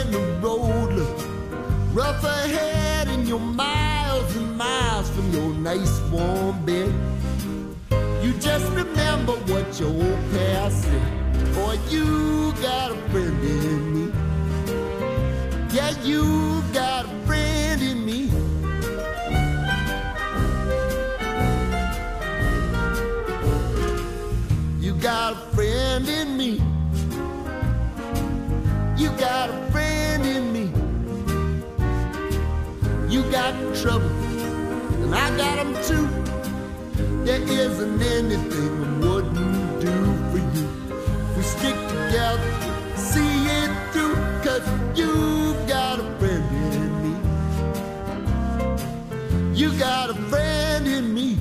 when the road looks rough ahead and you're miles and miles from your nice warm bed. You just remember what your old past said. Boy, you got a friend in me. Yeah, you got a friend in me. You got a friend in me. You got a friend in me. You got trouble, and I got them too. There isn't anything I wouldn't do for you. We stick together, see it through, 'cause you've got a friend in me. You got a friend in me.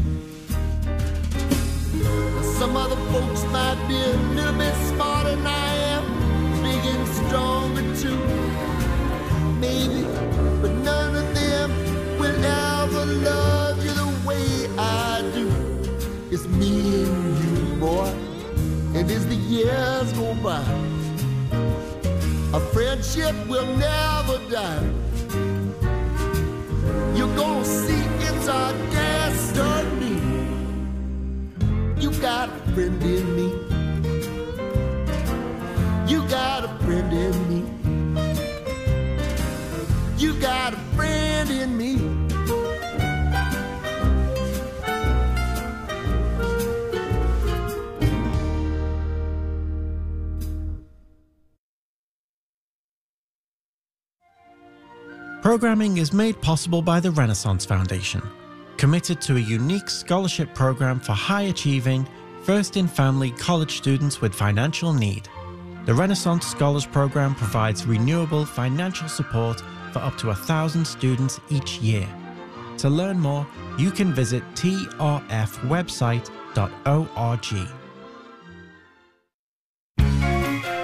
Some other folks might be a little bit smarter than I am, big and stronger too, maybe, but none of them will ever love you the way I do. It's me and you, boy, and as the years go by, a friendship will never die. You're gonna see it's our destiny. You got a friend in me. You got a friend in me. You got a friend in me. Programming is made possible by the Renaissance Foundation, committed to a unique scholarship program for high-achieving, first-in-family college students with financial need. The Renaissance Scholars Program provides renewable financial support for up to 1,000 students each year. To learn more, you can visit trfwebsite.org.